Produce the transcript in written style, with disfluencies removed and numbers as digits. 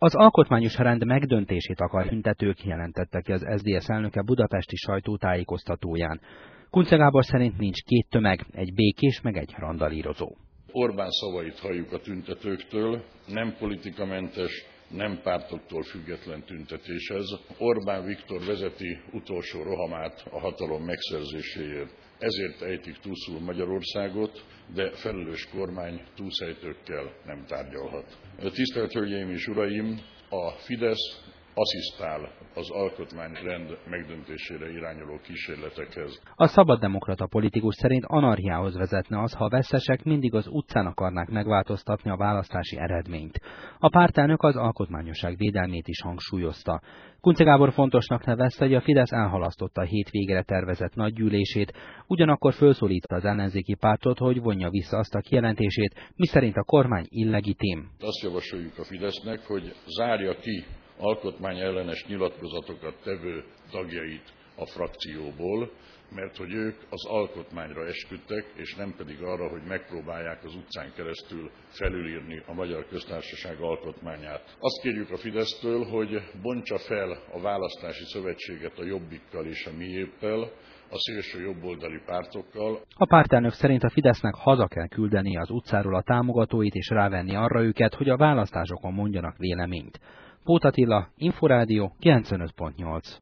Az alkotmányos rend megdöntését akar tüntetők, jelentette ki az SZDSZ elnöke budapesti sajtótájékoztatóján. Kunce Gábor szerint nincs két tömeg, egy békés meg egy randalírozó. Orbán szavait halljuk a tüntetőktől, nem politikamentes, nem pártoktól független tüntetés ez. Orbán Viktor vezeti utolsó rohamát a hatalom megszerzéséért. Ezért ejtik túlszul Magyarországot, de felelős kormány túlszejtőkkel nem tárgyalhat. Tisztelt Hölgyeim és Uraim, a Fidesz asszisztál az alkotmányrend megdöntésére irányuló kísérletekhez. A szabaddemokrata politikus szerint anarchiához vezetne az, ha a vesztesek mindig az utcán akarnák megváltoztatni a választási eredményt. A pártelnök az alkotmányosság védelmét is hangsúlyozta. Kunce Gábor fontosnak nevezte, hogy a Fidesz elhalasztotta a hétvégére tervezett nagygyűlését, ugyanakkor felszólította az ellenzéki pártot, hogy vonja vissza azt a kijelentését, miszerint a kormány illegitim. Azt javasoljuk a Fidesznek, hogy zárja ki alkotmányellenes nyilatkozatokat tevő tagjait a frakcióból, mert hogy ők az alkotmányra esküdtek, és nem pedig arra, hogy megpróbálják az utcán keresztül felülírni a Magyar Köztársaság alkotmányát. Azt kérjük a Fidesztől, hogy bontsa fel a választási szövetséget a Jobbikkal és a Miéppel, a szélső jobboldali pártokkal. A pártelnök szerint a Fidesznek haza kell küldeni az utcáról a támogatóit és rávenni arra őket, hogy a választásokon mondjanak véleményt. Póth Attila, Inforádió 95.8.